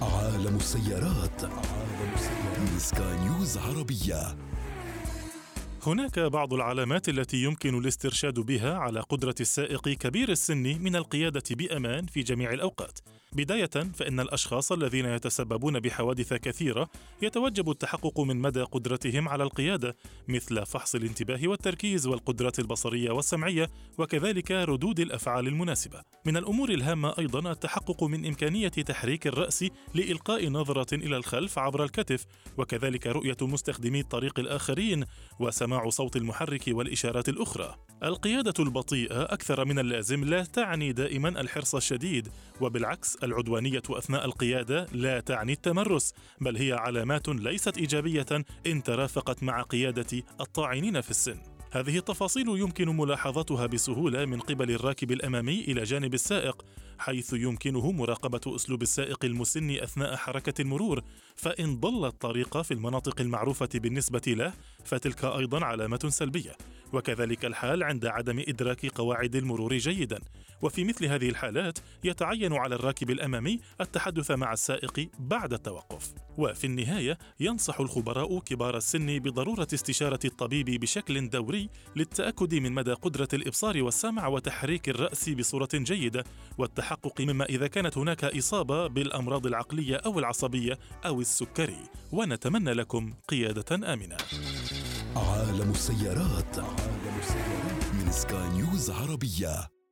عالم السيارات من سكاي نيوز عربية. هناك بعض العلامات التي يمكن الاسترشاد بها على قدرة السائق كبير السن من القيادة بأمان في جميع الأوقات. بداية، فإن الأشخاص الذين يتسببون بحوادث كثيرة يتوجب التحقق من مدى قدرتهم على القيادة، مثل فحص الانتباه والتركيز والقدرات البصرية والسمعية، وكذلك ردود الأفعال المناسبة. من الأمور الهامة أيضا التحقق من إمكانية تحريك الرأس لإلقاء نظرة إلى الخلف عبر الكتف، وكذلك رؤية مستخدمي الطريق الآخرين وسماع صوت المحرك والإشارات الأخرى. القيادة البطيئة أكثر من اللازم لا تعني دائما الحرص الشديد، وبالعكس العدوانية أثناء القيادة لا تعني التمرس، بل هي علامات ليست إيجابية إن ترافقت مع قيادة الطاعنين في السن. هذه التفاصيل يمكن ملاحظتها بسهولة من قبل الراكب الأمامي إلى جانب السائق، حيث يمكنه مراقبة أسلوب السائق المسن أثناء حركة المرور، فإن ضل الطريق في المناطق المعروفة بالنسبة له فتلك أيضا علامة سلبية، وكذلك الحال عند عدم إدراك قواعد المرور جيدا. وفي مثل هذه الحالات يتعين على الراكب الأمامي التحدث مع السائق بعد التوقف. وفي النهاية ينصح الخبراء كبار السن بضرورة استشارة الطبيب بشكل دوري للتأكد من مدى قدرة الإبصار والسمع وتحريك الرأس بصورة جيدة، والتحقق مما إذا كانت هناك إصابة بالأمراض العقلية أو العصبية أو السكري. ونتمنى لكم قيادة آمنة. عالم السيارات من سكاي نيوز عربية.